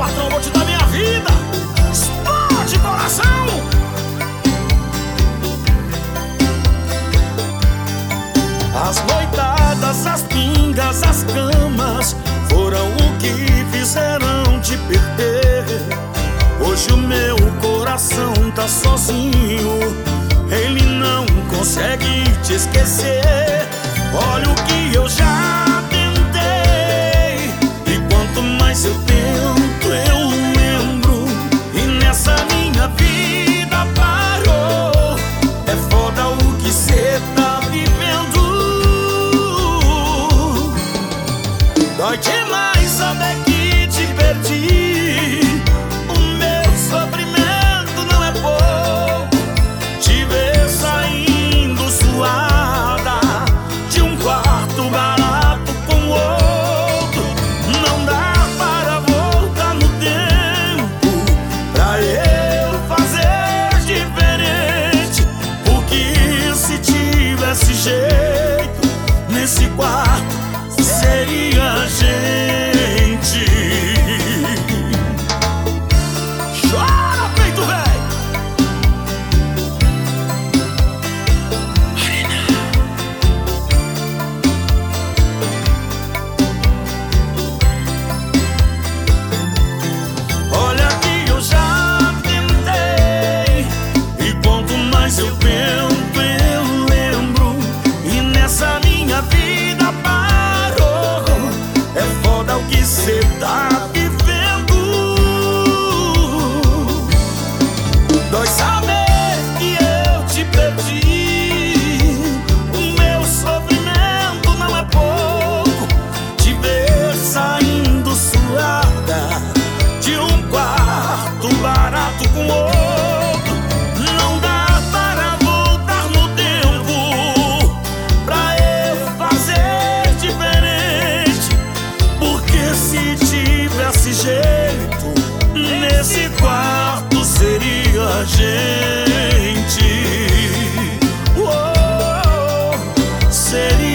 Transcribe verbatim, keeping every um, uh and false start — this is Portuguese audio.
patrão, vou te dar minha vida. Explode, coração. As noitadas, as pingas, as camas foram o que fizeram te perder. Hoje o meu coração tá sozinho, ele não consegue te esquecer. Olha o que eu já tentei, e quanto mais eu tento eu lembro. E nessa minha vida parou. É foda o que cê tá vivendo. Dói demais saber que te perdi. O meu sofrimento não é pouco. Te ver saindo suada de um quarto barato com outro. Não dá para voltar no tempo pra eu fazer diferente. Porque se tivesse jeito, nesse quarto seria a gente. Chora, peito velho. Olha que eu já tentei, e quanto mais eu tento eu lembro. E nessa minha vida parou. É foda o que cê tá vivendo. Dói saber que eu te perdi. O meu sofrimento não é pouco. Te ver saindo suada de um quarto barato com outro. Não dá para voltar no tempo pra eu fazer diferente. Porque se tivesse jeito, nesse quarto seria a gente. Oh, seria